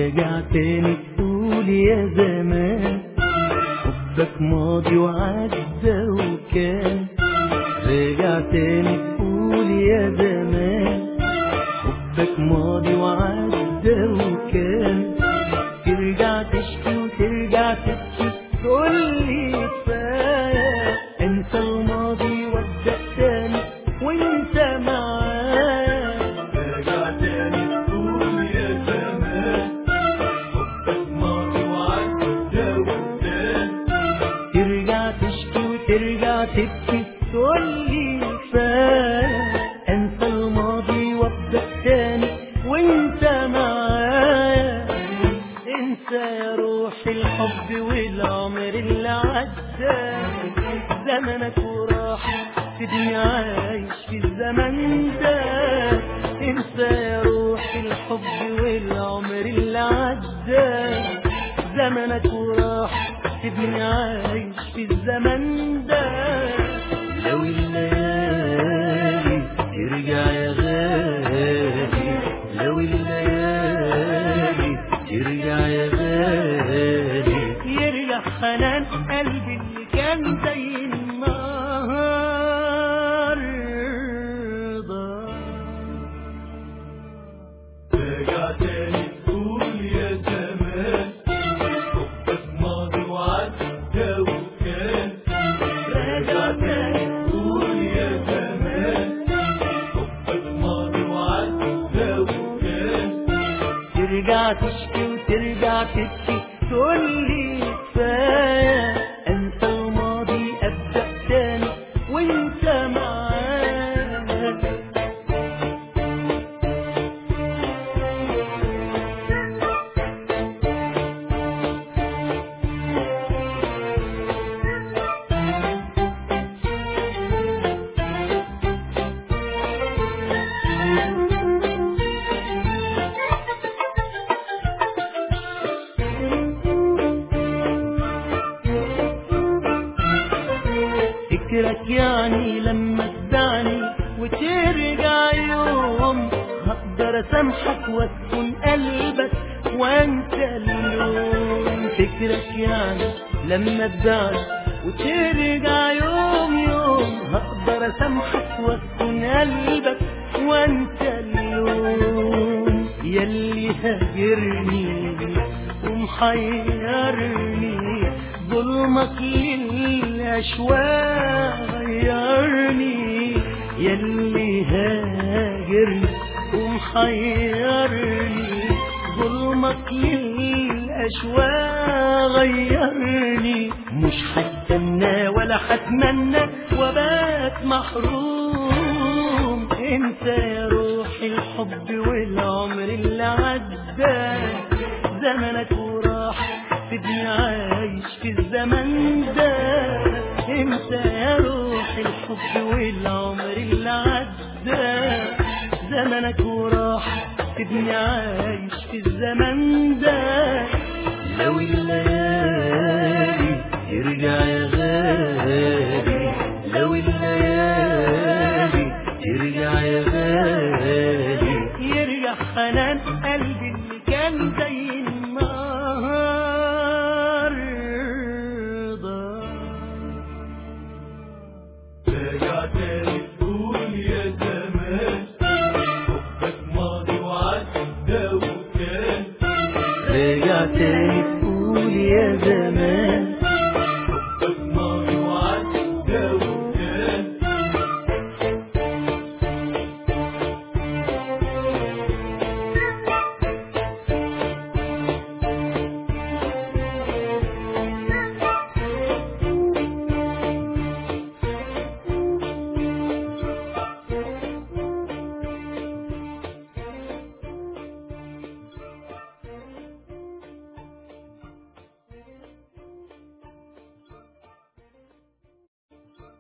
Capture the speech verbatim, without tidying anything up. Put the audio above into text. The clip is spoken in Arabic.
راجع تاني تقول يا زمان حبك ماضي وعدى وكان. راجع تاني تقول يا زمان حبك ماضي وعدى وكان. ترجع تشكي وترجع تبكي تقولي كفاية انسى الماضي وابدأ تاني وانت معاه. راجع تاني تقول يا زمان حبك ماضي وعدى وكان. ترجع تشكي وترجع تبكي تقولي كفاية انسى الماضي وابدأ تاني وانت معاه. انسى يا روح الحب والعمر اللي عدى زمنك وراح سيبني عايش في الزمن ده. انسى يا روح الحب والعمر اللي عدى زمنك وراح سيبني عايش في الزمن ده. لو الليالي ترجع يا غالي، لو الليالي ترجع يا غالي، يرجع حنان قلبي اللي كان زي النهارده. راجع تاني تقول يا زمان حبك ماضي وعدى وكان. راجع تاني تقول يا زمان حبك ماضي وعدى وكان. ترجع تشكي وترجع تبكي تقولي كفاية انسى الماضي ابدأ تاني وانت معاه. فكرك يعني لما تدعني وترجع يوم هقدر اسامحك واسكن قلبك وانسى اللوم. فكرك يعني لما تدعني وترجع يوم يوم هقدر اسامحك واسكن قلبك وانسى اللوم. ياللي هاجرني ومحيرني ظلمك للأشواق غيرني. ياللي هاجرني ومحيرني ظلمك للأشواق غيرني. مش هستنى ولا هتمنى وبات محروم. انسى يا روح الحب والعمر اللي عدى زمنك وراح سيبني عايش في الزمن ده. انسى يا روح الحب والعمر اللي عدى زمنك وراح سيبني عايش في الزمن ده. لو الليالي ترجع يا غالي، لو الليالي ترجع يا غالي، يرجع حنان